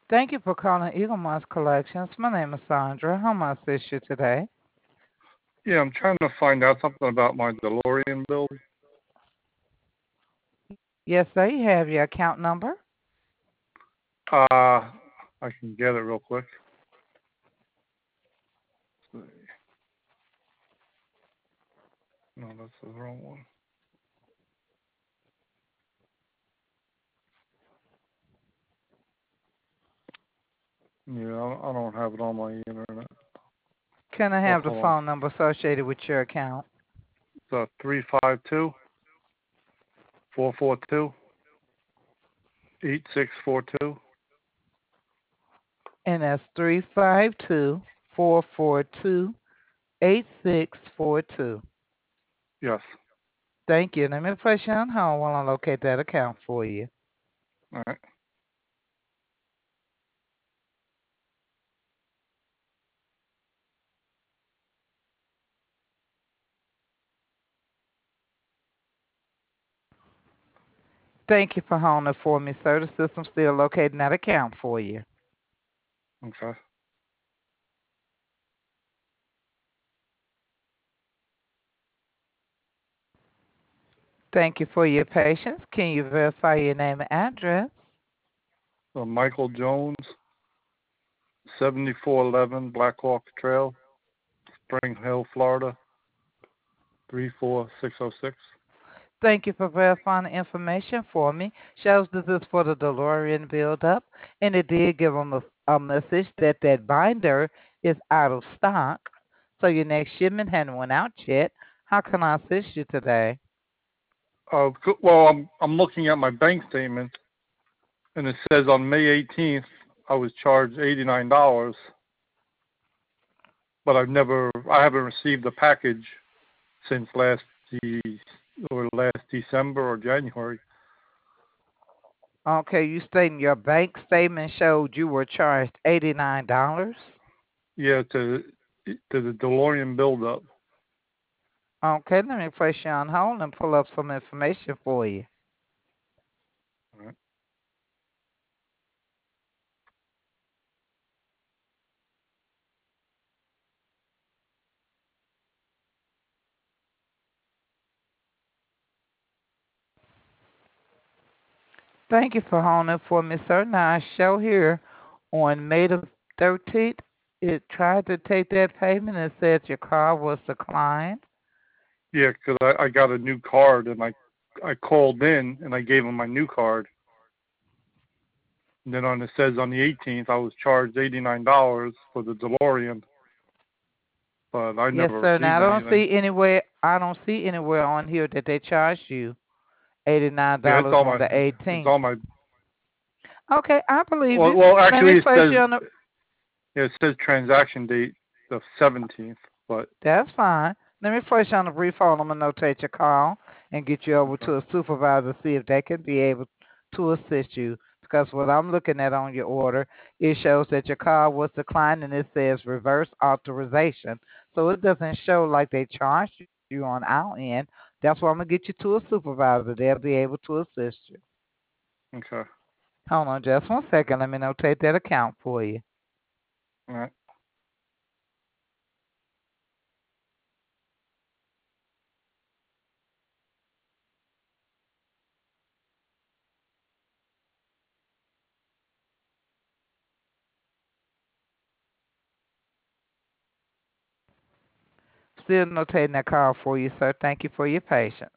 Thank you for calling Eagle Moss Collections. My name is Sandra. How may I assist you today? Yeah, I'm trying to find out something about my DeLorean bill. Yes, sir. You have your account number. Uh, I can get it real quick. No, that's the wrong one. Yeah, I don't have it on my internet. Can I Oh, have the hold on. phone number associated with your account? It's 352-442-8642. And that's 352-442-8642. Yes. Thank you. Let me place you on hold while I locate that account for you. All right. Thank you for holding it for me, sir. The system's still locating that account for you. Okay. Thank you for your patience. Can you verify your name and address? So Michael Jones, 7411 Black Hawk Trail, Spring Hill, Florida, 34606. Thank you for verifying the information for me. Shows this is for the DeLorean build-up, and it did give them a message that that binder is out of stock, so your next shipment hadn't went out yet. How can I assist you today? Well, I'm looking at my bank statement, and it says on May 18th I was charged $89, but I haven't received the package since last December or January. Okay, you stating your bank statement showed you were charged $89. Yeah, to the DeLorean buildup. Okay, let me place you on hold and pull up some information for you. All right. Thank you for holding it for me, sir. Now I show here on May the 13th, it tried to take that payment and said your card was declined. Yeah, because I got a new card, and I called in and I gave them my new card. And then it says on the 18th I was charged $89 for the DeLorean, but I Yes, never sir. Now received anything. I don't see anywhere on here that they charged you $89 Yeah, on the it's 18th. on my. Okay, I believe Well, you. well, Let me actually, place you on the. it says transaction date the 17th, but That's fine. Let me place you on the brief hold. I'm gonna notate your call and get you over okay. to a supervisor to see if they can be able to assist you. Because what I'm looking at on your order, it shows that your call was declined and it says reverse authorization. So it doesn't show like they charged you on our end. That's why I'm gonna get you to a supervisor. They'll be able to assist you. Okay. Hold on just 1 second. Let me notate that account for you. All right. Still notating that call for you, sir. Thank you for your patience.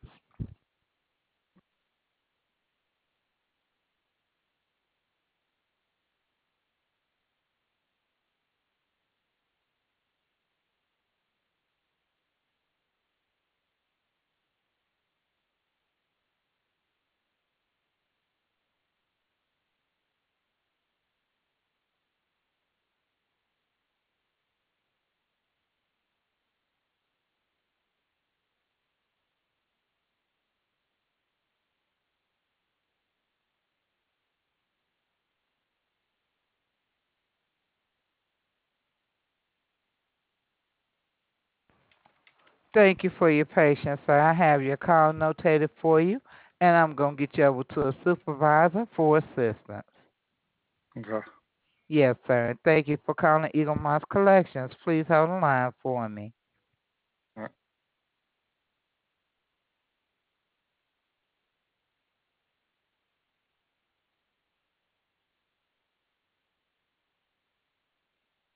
Thank you for your patience, sir. I have your call notated for you, and I'm going to get you over to a supervisor for assistance. Okay. Yes, sir. Thank you for calling Eagle Moss Collections. Please hold the line for me.